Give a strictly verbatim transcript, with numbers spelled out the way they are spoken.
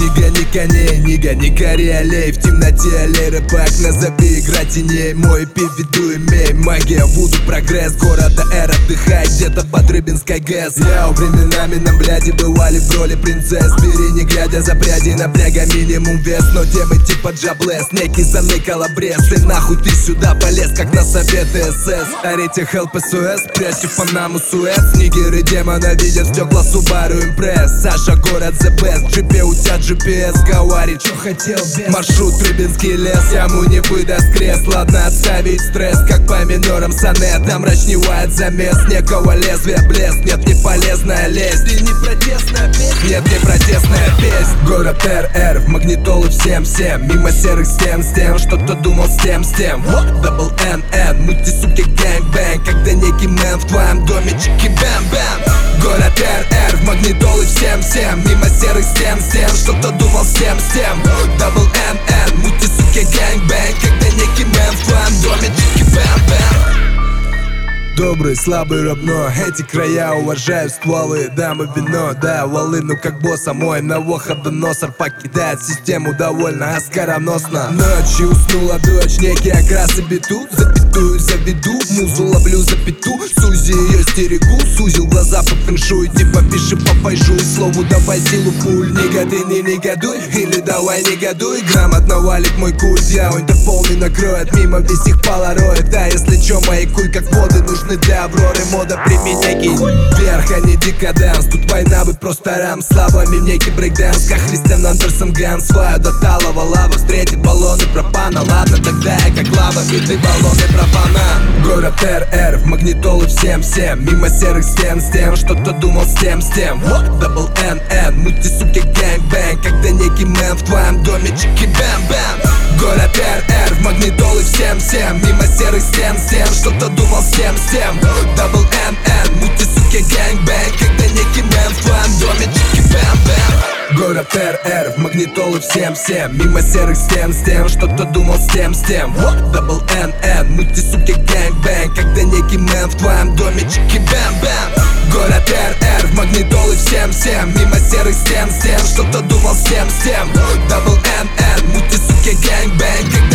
Не гони коней, не гони кореолей. В темноте аллей рыбак, назови игра теней. Мой пи в виду имей, магия, вуду, прогресс. Города эр, отдыхай где-то под Рыбинской ГЭС. Яу, временами нам бляди бывали в роли принцесс. Бери, не глядя за пряди, напряга минимум вес. Но темы типа джаблес, некий заныкал обрез. Ты нахуй ты сюда полез, как на советы эс эс. Орите хелп эс о эс, прячьте Панаму Суэц. Нигеры демона видят стекла Subaru Impress. Саша, город the best, в джипе у тебя джи пи эс. Говорит, что хотел без. Маршрут Рыбинский лес, яму не выдаст крест. Ладно отставить стресс, как по минорам сонет. Нам мрачневает замес, некого лезвия блеск. Нет, не полезная лезть, и не протестная песня. Нет, не протестная песня. Город эр эр, в магнитолы всем-всем. Мимо серых стен, с тем, что-то думал с тем, с тем. Дабл эн эн, мути, суки, гэнг-бэнг. Когда некий мэн в твоем доме, чики-бэм-бэм. Город эр эр, в магнитолы всем-всем. Мимо серых стен, с тем, что-то думал с тем, с тем. Дабл эн эн, мути, суки, гэнг-бэнг. Когда некий мэн в твоем доме, чики-бэм-бэм. Добрый, слабый, равно, эти края уважаю стволы. Дамы, вино, да, волыну как босса мой. На выхода носор покидает систему довольно оскароносно. Ночью уснула дочь, некий окрас и биту. Запятую заведу, музу ловлю за пету. Сузи ее стерегу, сузил глаза по фэншуй. Типа пиши по файжуй, слову давай силу пуль. Не годы, не негодуй, или давай негодуй. Грамотно валит мой культ, я Интерпол не накроет. Мимо весь их полароид, а если чё, маякуй как воды нужны для Авроры, мода применяй вверх, а не декаданс. Тут война, вы просто рам. Слабами некий брейкданс, как Христиан Андерсон Ганс. Свою до талого лава, встретит баллоны пропана. Ладно, тогда я как лава, виды баллоны пропана. Город эр эр, в магнитолы всем-всем. Мимо серых стен, с тем, что-то думал с тем, с тем. Дабл эн эн, мути, суки, гэнг-бэнг. Когда некий мэн в твоем доме, чики-бэм-бэм. Город эр эр, в магнитолы всем-всем. Мимо серых стен, с тем, что-то думал с тем, с тем. Дабл эн эн, мути, суки, гэнг-бэнг. Когда некий мэн в твоем доме, чики-бэм-бэм. Город эр эр, в магнитолы всем-всем. Мимо серых стен, с тем, что-то думал с тем, с тем. Дабл эн эн, мути, суки, гэнг-бэнг. Когда некий мэн в твоем доме, чики-бэм-бэм. Город эр эр, в магнитолы всем-всем. Мимо серых стен, с тем, что-то думал с тем, с тем. Дабл эн эн, мути, суки, гэнг-бэнг.